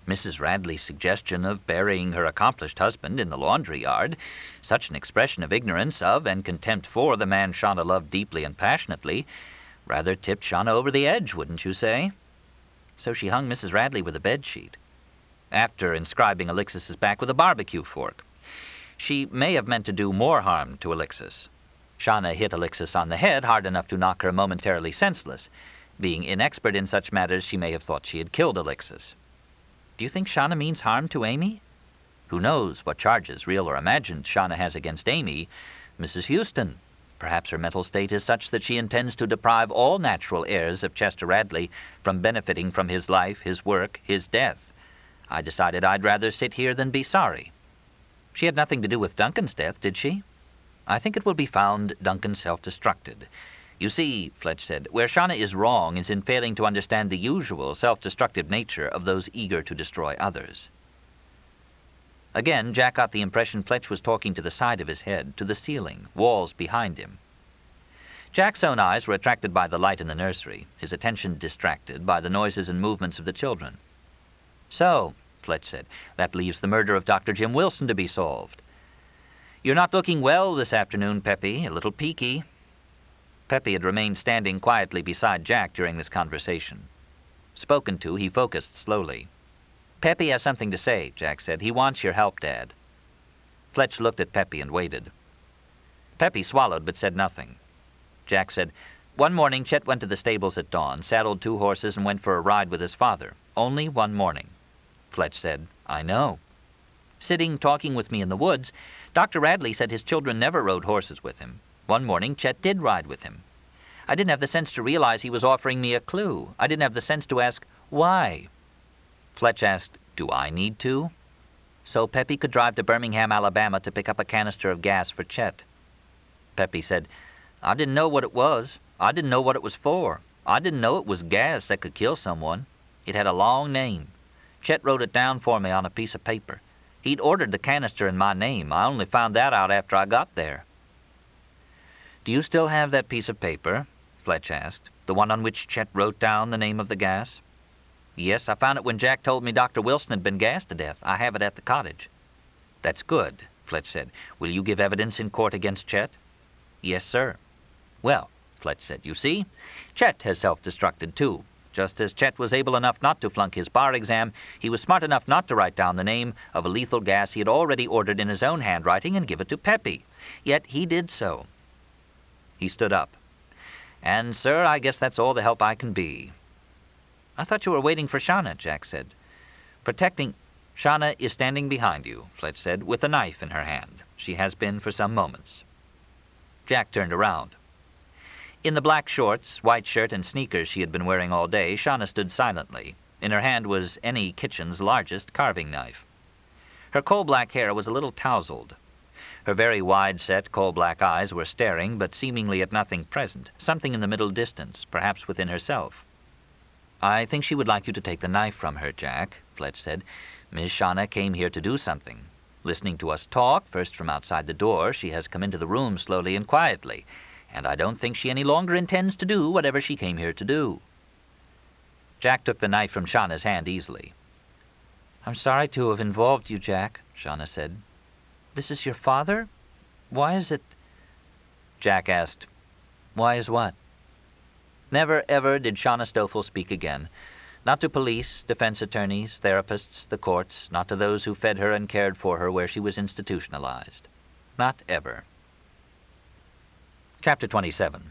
Mrs. Radley's suggestion of burying her accomplished husband in the laundry yard, such an expression of ignorance of and contempt for the man Shauna loved deeply and passionately, rather tipped Shauna over the edge, wouldn't you say? So she hung Mrs. Radley with a bedsheet, after inscribing Alexis's back with a barbecue fork. She may have meant to do more harm to Alexis. Shauna hit Alexis on the head hard enough to knock her momentarily senseless. Being inexpert in such matters, she may have thought she had killed Alexis. Do you think Shauna means harm to Amy? Who knows what charges, real or imagined, Shauna has against Amy, Mrs. Houston? Perhaps her mental state is such that she intends to deprive all natural heirs of Chester Radley from benefiting from his life, his work, his death. I decided I'd rather sit here than be sorry. She had nothing to do with Duncan's death, did she? I think it will be found Duncan self-destructed. You see, Fletch said, where Shauna is wrong is in failing to understand the usual self-destructive nature of those eager to destroy others. Again, Jack got the impression Fletch was talking to the side of his head, to the ceiling, walls behind him. Jack's own eyes were attracted by the light in the nursery, his attention distracted by the noises and movements of the children. So, Fletch said, that leaves the murder of Dr. Jim Wilson to be solved. You're not looking well this afternoon, Peppy, a little peaky. Peppy had remained standing quietly beside Jack during this conversation. Spoken to, he focused slowly. Peppy has something to say, Jack said. He wants your help, Dad. Fletch looked at Peppy and waited. Peppy swallowed but said nothing. Jack said, one morning Chet went to the stables at dawn, saddled 2 horses, and went for a ride with his father. Only one morning. Fletch said, I know. Sitting talking with me in the woods, Dr. Radley said his children never rode horses with him. One morning, Chet did ride with him. I didn't have the sense to realize he was offering me a clue. I didn't have the sense to ask, why? Fletch asked, do I need to? So Peppy could drive to Birmingham, Alabama to pick up a canister of gas for Chet. Peppy said, I didn't know what it was. I didn't know what it was for. I didn't know it was gas that could kill someone. It had a long name. Chet wrote it down for me on a piece of paper. He'd ordered the canister in my name. I only found that out after I got there. Do you still have that piece of paper? Fletch asked. The one on which Chet wrote down the name of the gas? Yes, I found it when Jack told me Dr. Wilson had been gassed to death. I have it at the cottage. That's good, Fletch said. Will you give evidence in court against Chet? Yes, sir. Well, Fletch said, you see, Chet has self-destructed too. Just as Chet was able enough not to flunk his bar exam, he was smart enough not to write down the name of a lethal gas he had already ordered in his own handwriting and give it to Peppy. Yet he did so. He stood up. And, sir, I guess that's all the help I can be. I thought you were waiting for Shauna, Jack said. Protecting... Shauna is standing behind you, Fletch said, with a knife in her hand. She has been for some moments. Jack turned around. In the black shorts, white shirt, and sneakers she had been wearing all day, Shauna stood silently. In her hand was any kitchen's largest carving knife. Her coal-black hair was a little tousled. Her very wide-set, coal-black eyes were staring, but seemingly at nothing present, something in the middle distance, perhaps within herself. I think she would like you to take the knife from her, Jack, Fletch said. Miss Shauna came here to do something. Listening to us talk, first from outside the door, she has come into the room slowly and quietly, and I don't think she any longer intends to do whatever she came here to do. Jack took the knife from Shauna's hand easily. I'm sorry to have involved you, Jack, Shauna said. This is your father? Why is it... Jack asked, why is what? Never, ever did Shauna Stoffel speak again. Not to police, defense attorneys, therapists, the courts, not to those who fed her and cared for her where she was institutionalized. Not ever. Chapter 27.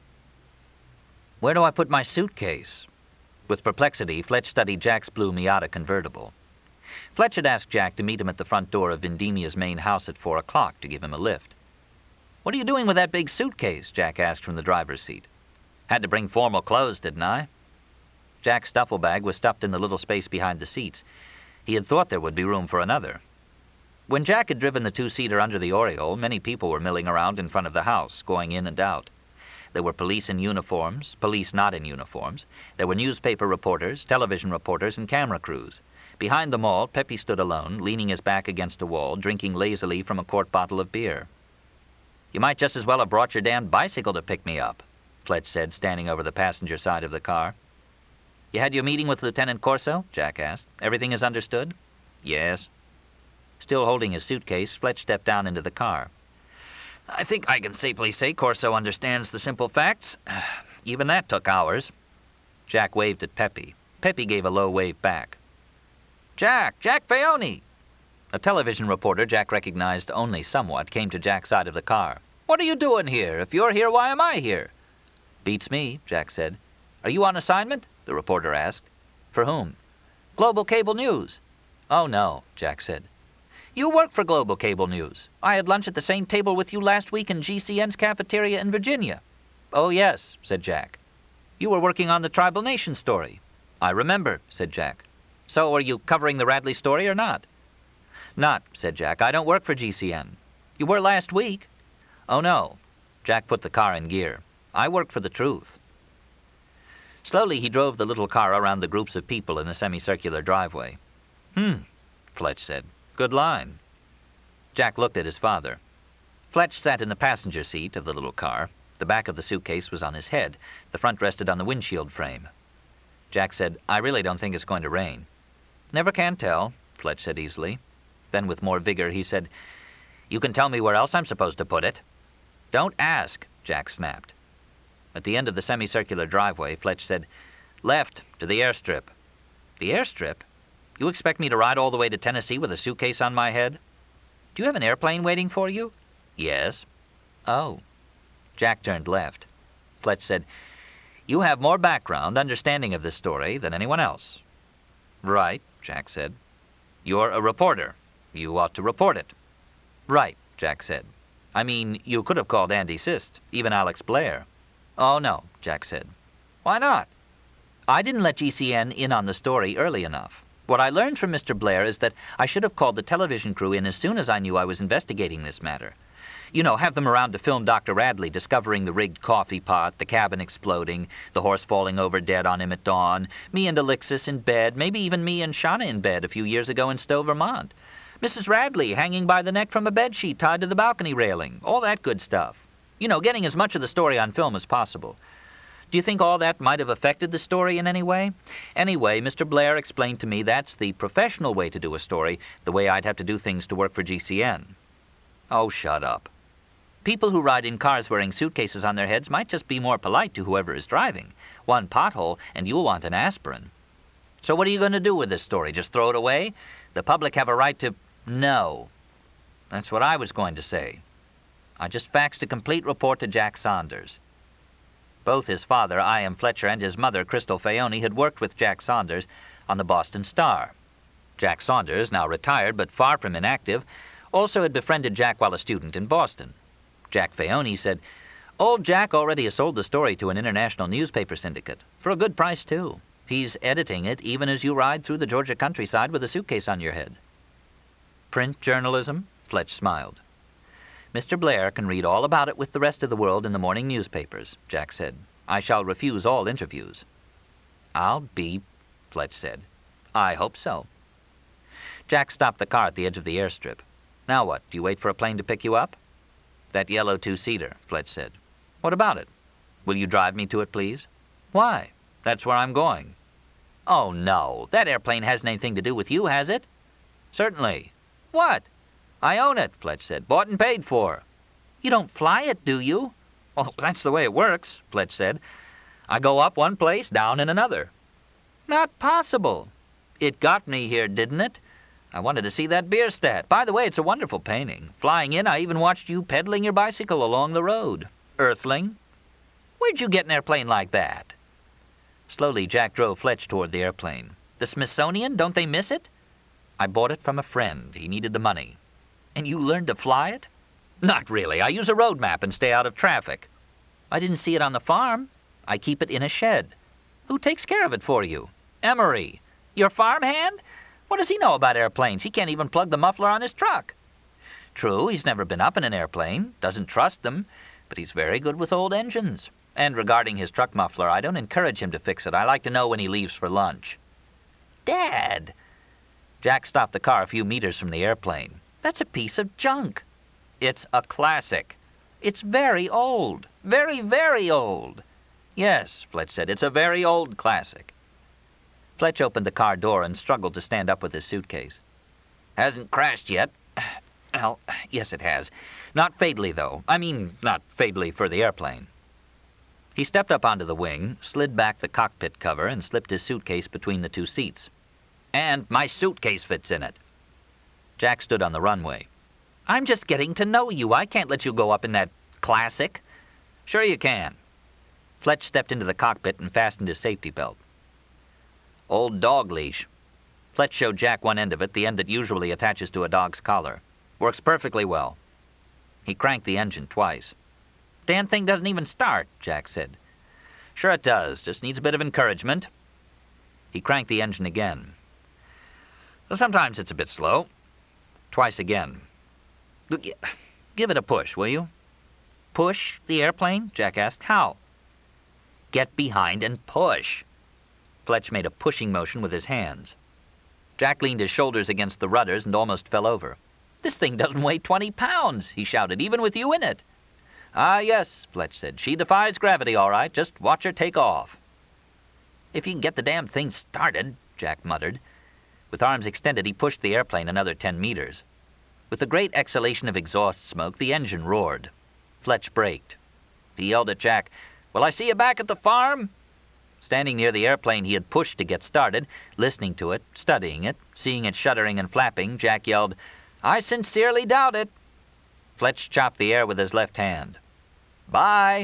Where do I put my suitcase? With perplexity, Fletch studied Jack's blue Miata convertible. Fletch had asked Jack to meet him at the front door of Vendemia's main house at 4 o'clock to give him a lift. What are you doing with that big suitcase? Jack asked from the driver's seat. Had to bring formal clothes, didn't I? Jack's duffel bag was stuffed in the little space behind the seats. He had thought there would be room for another. When Jack had driven the 2-seater under the Oriole, many people were milling around in front of the house, going in and out. There were police in uniforms, police not in uniforms. There were newspaper reporters, television reporters, and camera crews. Behind them all, Peppy stood alone, leaning his back against a wall, drinking lazily from a quart bottle of beer. You might just as well have brought your damned bicycle to pick me up, Fletch said, standing over the passenger side of the car. You had your meeting with Lieutenant Corso? Jack asked. Everything is understood? Yes. Still holding his suitcase, Fletch stepped down into the car. I think I can safely say Corso understands the simple facts. Even that took hours. Jack waved at Pepe. Pepe gave a low wave back. Jack Fayoni! A television reporter Jack recognized only somewhat came to Jack's side of the car. What are you doing here? If you're here, why am I here? Beats me, Jack said. Are you on assignment? The reporter asked. For whom? Global Cable News. Oh, no, Jack said. You work for Global Cable News. I had lunch at the same table with you last week in GCN's cafeteria in Virginia. Oh, yes, said Jack. You were working on the Tribal Nation story. I remember, said Jack. So are you covering the Radley story or not? Not, said Jack. I don't work for GCN. You were last week. Oh, no. Jack put the car in gear. I work for the truth. Slowly he drove the little car around the groups of people in the semicircular driveway. Fletch said. Good line. Jack looked at his father. Fletch sat in the passenger seat of the little car. The back of the suitcase was on his head. The front rested on the windshield frame. Jack said, I really don't think it's going to rain. Never can tell, Fletch said easily. Then with more vigor he said, You can tell me where else I'm supposed to put it. Don't ask, Jack snapped. At the end of the semicircular driveway, Fletch said, Left, to the airstrip. The airstrip? You expect me to ride all the way to Tennessee with a suitcase on my head? Do you have an airplane waiting for you? Yes. Oh. Jack turned left. Fletch said, You have more background, understanding of this story than anyone else. Right, Jack said. You're a reporter. You ought to report it. Right, Jack said. I mean, you could have called Andy Sist, even Alex Blair. Oh, no, Jack said. Why not? I didn't let GCN in on the story early enough. What I learned from Mr. Blair is that I should have called the television crew in as soon as I knew I was investigating this matter. You know, have them around to film Dr. Radley discovering the rigged coffee pot, the cabin exploding, the horse falling over dead on him at dawn, me and Alexis in bed, maybe even me and Shauna in bed a few years ago in Stowe, Vermont. Mrs. Radley hanging by the neck from a bedsheet tied to the balcony railing, all that good stuff. You know, getting as much of the story on film as possible. Do you think all that might have affected the story in any way? Anyway, Mr. Blair explained to me that's the professional way to do a story, the way I'd have to do things to work for GCN. Oh, shut up. People who ride in cars wearing suitcases on their heads might just be more polite to whoever is driving. One pothole, and you'll want an aspirin. So what are you going to do with this story? Just throw it away? The public have a right to... No. That's what I was going to say. I just faxed a complete report to Jack Saunders. Both his father, I.M. Fletcher, and his mother, Crystal Fayoni, had worked with Jack Saunders on the Boston Star. Jack Saunders, now retired but far from inactive, also had befriended Jack while a student in Boston. Jack Fayoni said, Old Jack already has sold the story to an international newspaper syndicate, for a good price, too. He's editing it even as you ride through the Georgia countryside with a suitcase on your head. Print journalism? Fletch smiled. Mr. Blair can read all about it with the rest of the world in the morning newspapers, Jack said. I shall refuse all interviews. I'll be, Fletch said. I hope so. Jack stopped the car at the edge of the airstrip. Now what, do you wait for a plane to pick you up? That yellow two-seater, Fletch said. What about it? Will you drive me to it, please? Why? That's where I'm going. Oh, no. That airplane hasn't anything to do with you, has it? Certainly. What? I own it, Fletch said. Bought and paid for. You don't fly it, do you? Oh, that's the way it works, Fletch said. I go up one place, down in another. Not possible. It got me here, didn't it? I wanted to see that Bierstadt. By the way, it's a wonderful painting. Flying in, I even watched you pedaling your bicycle along the road. Earthling. Where'd you get an airplane like that? Slowly, Jack drove Fletch toward the airplane. The Smithsonian, don't they miss it? I bought it from a friend. He needed the money. And you learned to fly it? Not really. I use a road map and stay out of traffic. I didn't see it on the farm. I keep it in a shed. Who takes care of it for you? Emery. Your farmhand? What does he know about airplanes? He can't even plug the muffler on his truck. True, he's never been up in an airplane, doesn't trust them, but he's very good with old engines. And regarding his truck muffler, I don't encourage him to fix it. I like to know when he leaves for lunch. Dad! Jack stopped the car a few meters from the airplane. That's a piece of junk. It's a classic. It's very old. Very, very old. Yes, Fletch said, it's a very old classic. Fletch opened the car door and struggled to stand up with his suitcase. "Hasn't crashed yet." "Well, yes, it has. Not fatally, though. I mean, not fatally for the airplane." He stepped up onto the wing, slid back the cockpit cover, and slipped his suitcase between the two seats. "And my suitcase fits in it." Jack stood on the runway. "I'm just getting to know you. I can't let you go up in that Classic." "Sure you can." Fletch stepped into the cockpit and fastened his safety belt. "Old dog leash." Fletch showed Jack one end of it, the end that usually attaches to a dog's collar. "Works perfectly well." He cranked the engine twice. "Damn thing doesn't even start," Jack said. "Sure it does. Just needs a bit of encouragement." He cranked the engine again. "Sometimes it's a bit slow." Twice again. "Give it a push, will you?" "Push the airplane?" Jack asked. "How?" "Get behind and push." Fletch made a pushing motion with his hands. Jack leaned his shoulders against the rudders and almost fell over. "This thing doesn't weigh 20 pounds, he shouted, "even with you in it." "Ah, yes," Fletch said. "She defies gravity, all right. Just watch her take off." "If you can get the damn thing started," Jack muttered. With arms extended, he pushed the airplane another 10 meters. With a great exhalation of exhaust smoke, the engine roared. Fletch braked. He yelled at Jack, "Will I see you back at the farm?" Standing near the airplane he had pushed to get started, listening to it, studying it, seeing it shuddering and flapping, Jack yelled, "I sincerely doubt it." Fletch chopped the air with his left hand. "Bye."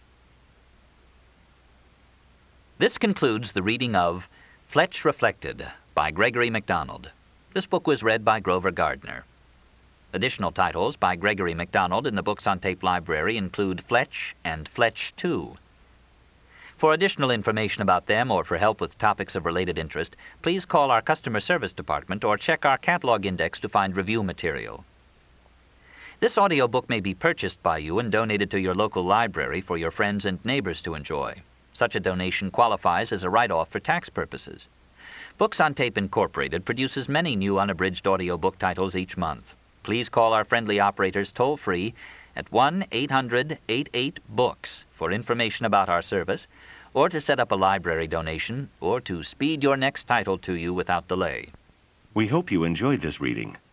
This concludes the reading of Fletch Reflected by Gregory MacDonald. This book was read by Grover Gardner. Additional titles by Gregory MacDonald in the Books on Tape library include Fletch and Fletch 2. For additional information about them or for help with topics of related interest, please call our customer service department or check our catalog index to find review material. This audiobook may be purchased by you and donated to your local library for your friends and neighbors to enjoy. Such a donation qualifies as a write-off for tax purposes. Books on Tape Incorporated produces many new unabridged audiobook titles each month. Please call our friendly operators toll-free at 1-800-88-BOOKS for information about our service, or to set up a library donation, or to speed your next title to you without delay. We hope you enjoyed this reading.